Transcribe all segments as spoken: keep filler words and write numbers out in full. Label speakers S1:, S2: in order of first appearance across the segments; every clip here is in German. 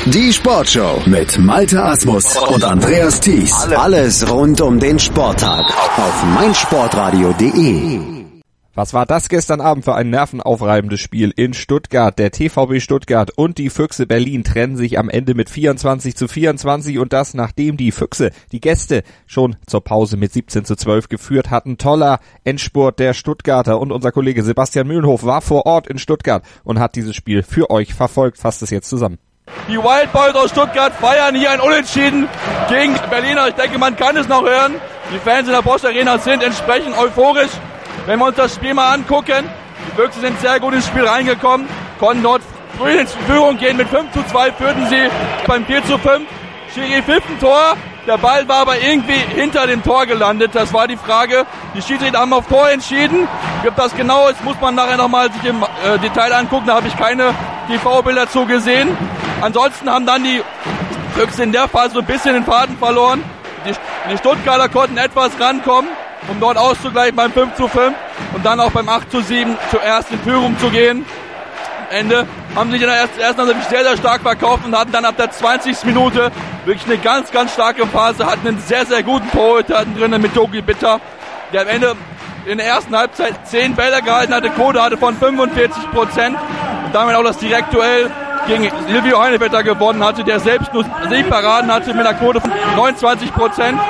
S1: Die Sportshow mit Malte Asmus und Andreas Thies. Alles rund um den Sporttag auf meinsportradio punkt de.
S2: Was war das gestern Abend für ein nervenaufreibendes Spiel in Stuttgart? Der T V B Stuttgart und die Füchse Berlin trennen sich am Ende mit vierundzwanzig zu vierundzwanzig und das, nachdem die Füchse, die Gäste, schon zur Pause mit siebzehn zu zwölf geführt hatten. Toller Endspurt der Stuttgarter und unser Kollege Sebastian Mühlenhof war vor Ort in Stuttgart und hat dieses Spiel für euch verfolgt. Fasst es jetzt zusammen.
S3: Die Wild Boys aus Stuttgart feiern hier ein Unentschieden gegen die Berliner. Ich denke, man kann es noch hören. Die Fans in der Bosch Arena sind entsprechend euphorisch. Wenn wir uns das Spiel mal angucken, die Füchse sind sehr gut ins Spiel reingekommen, konnten dort früh in Führung gehen. Mit fünf zu zwei führten sie beim vier zu fünf. Schiri pfiff ein Tor, der Ball war aber irgendwie hinter dem Tor gelandet. Das war die Frage. Die Schiedsrichter haben auf Tor entschieden. Ob das genau ist, muss man nachher nochmal sich im äh, Detail angucken. Da habe ich keine T V-Bilder zu gesehen. Ansonsten haben dann die Füchse in der Phase so ein bisschen den Faden verloren. Die, die Stuttgarter konnten etwas rankommen, um dort auszugleichen beim fünf zu fünf und dann auch beim acht zu sieben zuerst in Führung zu gehen. Am Ende haben sich in der ersten, ersten Halbzeit sehr, sehr stark verkauft und hatten dann ab der zwanzigsten Minute wirklich eine ganz, ganz starke Phase, hatten einen sehr, sehr guten Torhüter drinnen mit Yogi Bitter, der am Ende in der ersten Halbzeit zehn Bälle gehalten hatte, Quote hatte von fünfundvierzig Prozent und damit auch das Direktduell gegen Livio Heinevetter gewonnen hatte, der selbst nur sieben Paraden hatte mit einer Quote von neunundzwanzig Prozent.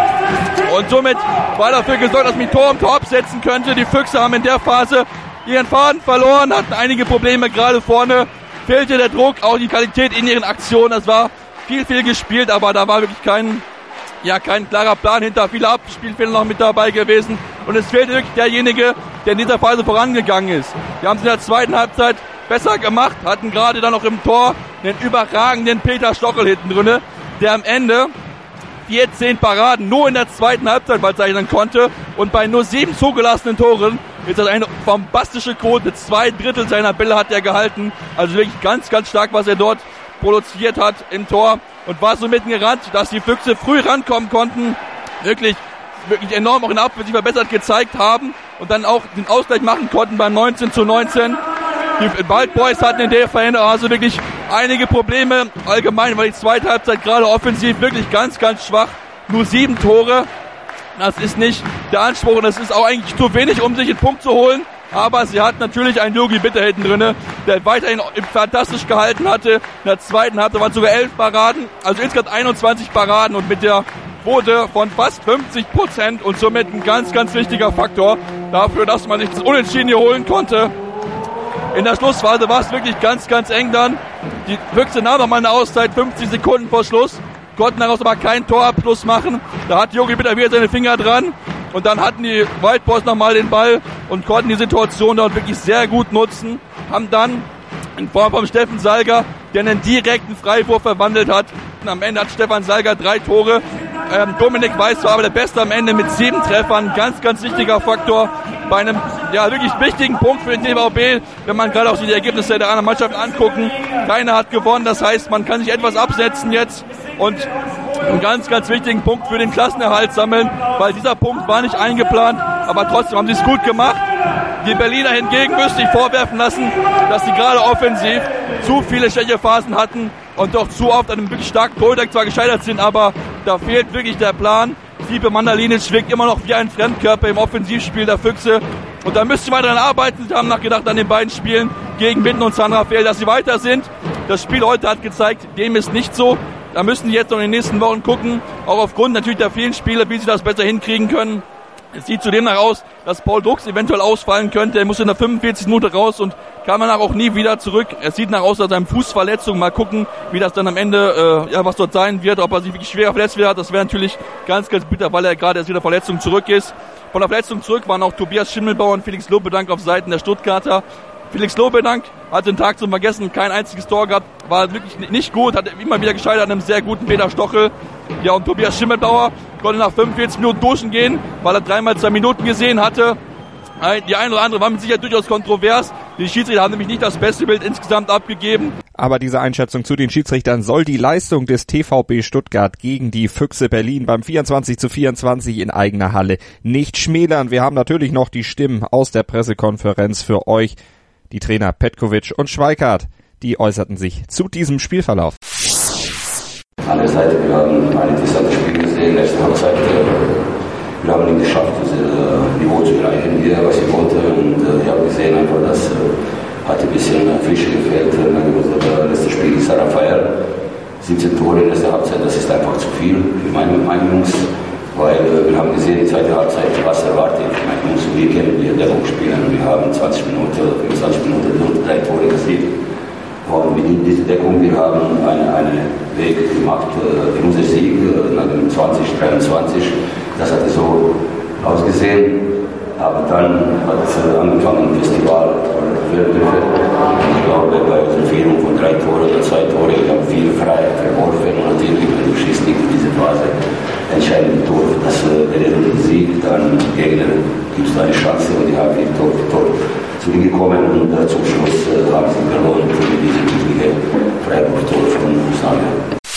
S3: Und somit war dafür gesorgt, dass man Tor um Tor absetzen könnte. Die Füchse haben in der Phase ihren Faden verloren, hatten einige Probleme gerade vorne, fehlte der Druck, auch die Qualität in ihren Aktionen. Das war viel, viel gespielt, aber da war wirklich kein, ja, kein klarer Plan hinter. Viele Abspielfehler noch mit dabei gewesen. Und es fehlte wirklich derjenige, der in dieser Phase vorangegangen ist. Wir haben es in der zweiten Halbzeit besser gemacht, hatten gerade dann noch im Tor den überragenden Peter Stochel hinten drinne, der am Ende vierzehn Paraden nur in der zweiten Halbzeit verzeichnen konnte und bei nur sieben zugelassenen Toren ist das eine bombastische Quote. Zwei Drittel seiner Bälle hat er gehalten. Also wirklich ganz, ganz stark, was er dort produziert hat im Tor und war so mitten gerannt, dass die Füchse früh rankommen konnten. Wirklich, wirklich enorm auch in der Abwehr sich verbessert gezeigt haben und dann auch den Ausgleich machen konnten beim neunzehn zu neunzehn. Die Wild Boys hatten in der Phase wirklich einige Probleme allgemein, weil die zweite Halbzeit gerade offensiv wirklich ganz, ganz schwach. Nur sieben Tore, das ist nicht der Anspruch und das ist auch eigentlich zu wenig, um sich einen Punkt zu holen. Aber sie hat natürlich einen Yogi Bitter hinten drinne, der weiterhin fantastisch gehalten hatte. In der zweiten Halbzeit waren sogar elf Paraden, also insgesamt einundzwanzig Paraden und mit der Quote von fast fünfzig Prozent und somit ein ganz, ganz wichtiger Faktor dafür, dass man sich das Unentschieden hier holen konnte. In der Schlussphase war es wirklich ganz, ganz eng dann. Die Füchse nahmen nochmal eine Auszeit, fünfzig Sekunden vor Schluss, konnten daraus aber keinen Torabschluss machen. Da hat Yogi Bitter wieder seine Finger dran und dann hatten die Wild Boys nochmal den Ball und konnten die Situation dort wirklich sehr gut nutzen. Haben dann in Form von Steffen Salger, der einen direkten Freiwurf verwandelt hat. Und am Ende hat Stefan Salger drei Tore. Ähm, Dominik Weiß war aber der Beste am Ende mit sieben Treffern. Ganz, ganz wichtiger Faktor bei einem ja wirklich wichtigen Punkt für den T V B, wenn man gerade auch die Ergebnisse der anderen Mannschaften angucken. Keiner hat gewonnen, das heißt, man kann sich etwas absetzen jetzt und einen ganz, ganz wichtigen Punkt für den Klassenerhalt sammeln, weil dieser Punkt war nicht eingeplant, aber trotzdem haben sie es gut gemacht. Die Berliner hingegen müssen sich vorwerfen lassen, dass sie gerade offensiv zu viele Schwächephasen hatten und doch zu oft an einem wirklich starken Torhüter zwar gescheitert sind, aber da fehlt wirklich der Plan. Stipe Mandalinic wirkt immer noch wie ein Fremdkörper im Offensivspiel der Füchse. Und da müssten wir dran arbeiten. Sie haben nachgedacht an den beiden Spielen gegen Minden und San Rafael, dass sie weiter sind. Das Spiel heute hat gezeigt, dem ist nicht so. Da müssen sie jetzt noch in den nächsten Wochen gucken, auch aufgrund natürlich der vielen Spiele, wie sie das besser hinkriegen können. Es sieht zudem nach aus, dass Paul Drucks eventuell ausfallen könnte. Er muss in der fünfundvierzigsten Minute raus und kam danach auch nie wieder zurück. Es sieht nach aus, dass er eine Fußverletzung, mal gucken, wie das dann am Ende, äh, ja, was dort sein wird, ob er sich wirklich schwer verletzt wird. Das wäre natürlich ganz, ganz bitter, weil er gerade erst wieder Verletzung zurück ist. Von der Verletzung zurück waren auch Tobias Schimmelbauer und Felix Lobedank auf Seiten der Stuttgarter. Felix Lobedank hat den Tag zum Vergessen, kein einziges Tor gehabt, war wirklich nicht gut, hat immer wieder gescheitert an einem sehr guten Peter Stochel. Ja, und Tobias Schimmelbauer konnte nach fünfundvierzig Minuten duschen gehen, weil er dreimal zwei Minuten gesehen hatte. Die eine oder andere war mit Sicherheit durchaus kontrovers. Die Schiedsrichter haben nämlich nicht das beste Bild insgesamt abgegeben.
S2: Aber diese Einschätzung zu den Schiedsrichtern soll die Leistung des T V B Stuttgart gegen die Füchse Berlin beim vierundzwanzig zu vierundzwanzig in eigener Halle nicht schmälern. Wir haben natürlich noch die Stimmen aus der Pressekonferenz für euch. Die Trainer Petkovic und Schweikart, die äußerten sich zu diesem Spielverlauf.
S4: anderen Seite, wir haben ein interessantes Spiel gesehen, erste Halbzeit. Wir haben nicht geschafft, das Niveau zu erreichen, hier, was ich wollte. Und äh, ich habe gesehen, einfach, dass äh, hat ein bisschen Frische gefehlt. Das letzte Spiel ist Rafael. siebzehn Tore in der ersten Halbzeit, das ist einfach zu viel für meine, meine Jungs. Weil äh, wir haben gesehen, die zweite Halbzeit, was erwartet ich meine Jungs. Wir kennen die Deckung spielen. Wir haben zwanzig Minuten, fünfundzwanzig Minuten und drei Tore kassiert. Und mit dieser Deckung, wir haben einen eine Weg gemacht äh, in unser Sieg äh, nach dem zwanzig dreiundzwanzig. Das hatte so ausgesehen. Aber dann hat es äh, angefangen, ein Festival. Ich glaube, bei unserer Führung von drei Toren oder zwei Toren, wir haben viel frei verworfen. Und natürlich, wenn du schießt nicht in dieser Phase entscheidende Tor, dass äh, der Sieg, dann Gegner gibt es eine Chance und die haben viel Tor für Tor zurückgekommen und äh, zum Schluss äh, haben sie verloren für diese glückliche Freiburg-Tor von Usnaga.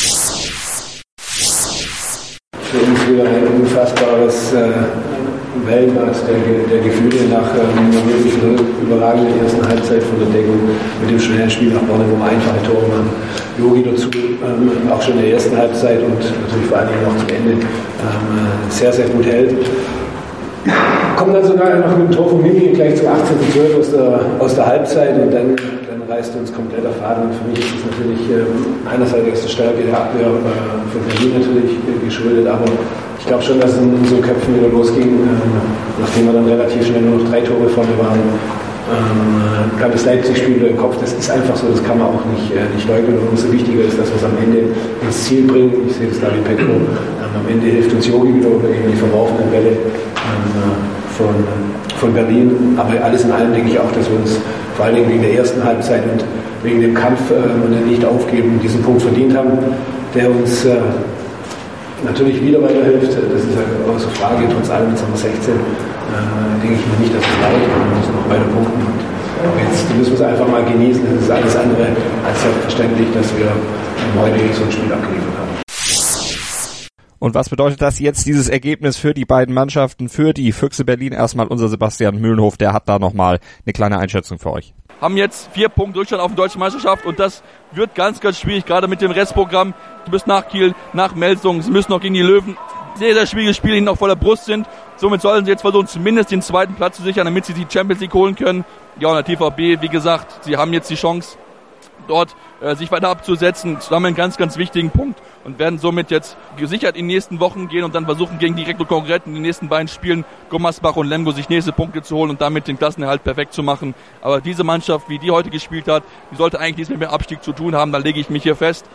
S5: Für uns wieder ein unfassbares äh, Wellenbad der, der Gefühle nach ähm, einer wirklich überragenden ersten Halbzeit von der Deckung mit dem schnellen Spiel nach vorne, wo wir einfache Tore machen. Jogi dazu ähm, auch schon in der ersten Halbzeit und natürlich vor allem noch zum Ende ähm, sehr, sehr gut hält. Kommt dann sogar noch mit dem Tor von Mimi gleich zum achtzehnten zwölf aus der, aus der Halbzeit und dann, dann reißt uns komplett der Faden. Und für mich ist es natürlich äh, einerseits die Stärke der Abwehr äh, von Berlin natürlich äh, geschuldet, aber ich glaube schon, dass es in unseren Köpfen wieder losging, ähm, nachdem wir dann relativ schnell nur noch drei Tore vorne waren. Ähm, gab das Leipzig-Spiel wieder im Kopf, das ist einfach so, das kann man auch nicht, äh, nicht leugnen. Und umso wichtiger ist, dass wir es am Ende ins Ziel bringen. Ich sehe das da wie Petro. Ähm, am Ende hilft uns Jogi wieder über die verworfenen Bälle ähm, von, von Berlin. Aber alles in allem denke ich auch, dass wir uns vor allen Dingen wegen der ersten Halbzeit und wegen dem Kampf ähm, nicht aufgeben, diesen Punkt verdient haben, der uns äh, natürlich wieder weiterhilft. Das ist ja außer Frage. Trotz allem, jetzt haben wir sechzehn. Äh, denke ich mir nicht, dass es reicht, wir müssen noch weiter punkten. Und, aber jetzt müssen wir es einfach mal genießen. Es ist alles andere als selbstverständlich, dass wir heute so ein Spiel abgeliefert haben.
S2: Und was bedeutet das jetzt, dieses Ergebnis für die beiden Mannschaften, für die Füchse Berlin? Erstmal unser Sebastian Mühlenhof, der hat da nochmal eine kleine Einschätzung für euch.
S3: Haben jetzt vier Punkte Rückstand auf die deutsche Meisterschaft und das wird ganz, ganz schwierig, gerade mit dem Restprogramm. Du bist nach Kiel, nach Melsungen, sie müssen noch gegen die Löwen. Sehr, sehr schwieriges Spiel, die noch vor der Brust sind. Somit sollten sie jetzt versuchen, zumindest den zweiten Platz zu sichern, damit sie die Champions League holen können. Ja, und der T V B, wie gesagt, sie haben jetzt die Chance, dort äh, sich weiter abzusetzen. Sie haben einen ganz, ganz wichtigen Punkt und werden somit jetzt gesichert in die nächsten Wochen gehen und dann versuchen, gegen direkte Konkurrenten in den nächsten beiden Spielen, Gummersbach und Lemgo, sich nächste Punkte zu holen und damit den Klassenerhalt perfekt zu machen. Aber diese Mannschaft, wie die heute gespielt hat, die sollte eigentlich nichts mit dem Abstieg zu tun haben, da lege ich mich hier fest.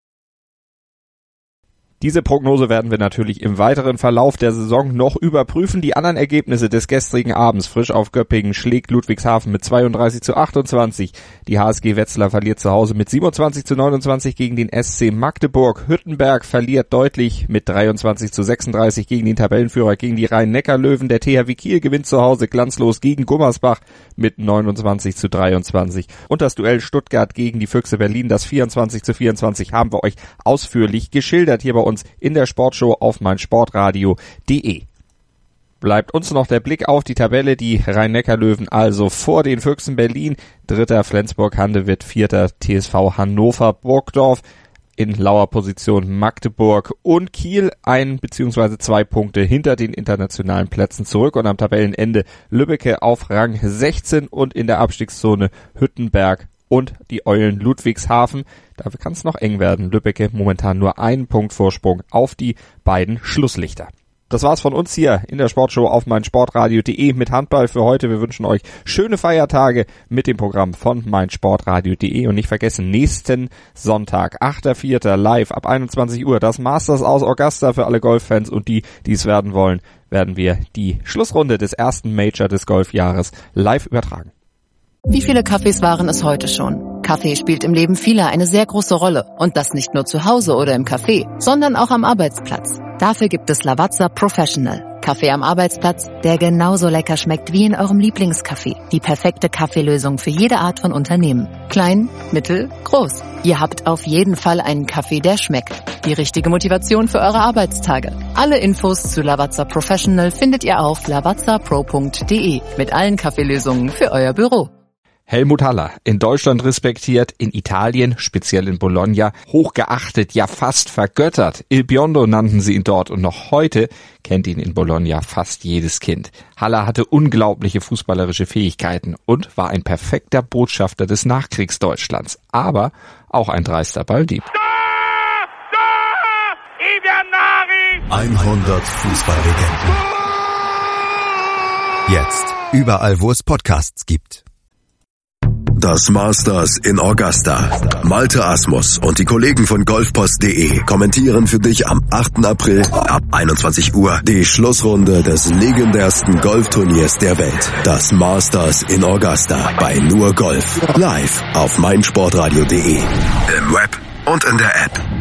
S2: Diese Prognose werden wir natürlich im weiteren Verlauf der Saison noch überprüfen. Die anderen Ergebnisse des gestrigen Abends. Frisch auf Göppingen schlägt Ludwigshafen mit zweiunddreißig zu achtundzwanzig. Die H S G Wetzlar verliert zu Hause mit siebenundzwanzig zu neunundzwanzig gegen den S C Magdeburg. Hüttenberg verliert deutlich mit dreiundzwanzig zu sechsunddreißig gegen den Tabellenführer, gegen die Rhein-Neckar-Löwen. Der T H W Kiel gewinnt zu Hause glanzlos gegen Gummersbach mit neunundzwanzig zu dreiundzwanzig. Und das Duell Stuttgart gegen die Füchse Berlin, das vierundzwanzig zu vierundzwanzig, haben wir euch ausführlich geschildert hier bei uns in der Sportshow auf meinsportradio punkt de. Bleibt uns noch der Blick auf die Tabelle, die Rhein-Neckar-Löwen also vor den Füchsen Berlin, dritter Flensburg-Handewitt, vierter T S V Hannover-Burgdorf, in lauer Position Magdeburg und Kiel, ein bzw. zwei Punkte hinter den internationalen Plätzen zurück und am Tabellenende Lübbecke auf Rang sechzehn und in der Abstiegszone Hüttenberg und die Eulen Ludwigshafen. Da kann es noch eng werden. Lübbecke momentan nur einen Punkt Vorsprung auf die beiden Schlusslichter. Das war's von uns hier in der Sportshow auf meinsportradio punkt de mit Handball für heute. Wir wünschen euch schöne Feiertage mit dem Programm von meinsportradio punkt de und nicht vergessen, nächsten Sonntag, achter vierter live ab einundzwanzig Uhr, das Masters aus Augusta für alle Golffans und die, die es werden wollen, werden wir die Schlussrunde des ersten Major des Golfjahres live übertragen.
S6: Wie viele Kaffees waren es heute schon? Kaffee spielt im Leben vieler eine sehr große Rolle. Und das nicht nur zu Hause oder im Café, sondern auch am Arbeitsplatz. Dafür gibt es Lavazza Professional. Kaffee am Arbeitsplatz, der genauso lecker schmeckt wie in eurem Lieblingscafé. Die perfekte Kaffeelösung für jede Art von Unternehmen. Klein, mittel, groß. Ihr habt auf jeden Fall einen Kaffee, der schmeckt. Die richtige Motivation für eure Arbeitstage. Alle Infos zu Lavazza Professional findet ihr auf lavazza pro punkt de mit allen Kaffeelösungen für euer Büro.
S2: Helmut Haller, in Deutschland respektiert, in Italien, speziell in Bologna, hochgeachtet, ja fast vergöttert. Il Biondo nannten sie ihn dort und noch heute kennt ihn in Bologna fast jedes Kind. Haller hatte unglaubliche fußballerische Fähigkeiten und war ein perfekter Botschafter des Nachkriegsdeutschlands, aber auch ein dreister Balldieb.
S1: hundert Fußballlegenden. Jetzt überall, wo es Podcasts gibt. Das Masters in Augusta. Malte Asmus und die Kollegen von golfpost punkt de kommentieren für dich am achten April ab einundzwanzig Uhr die Schlussrunde des legendärsten Golfturniers der Welt. Das Masters in Augusta bei Nur Golf. Live auf meinsportradio punkt de. Im Web und in der App.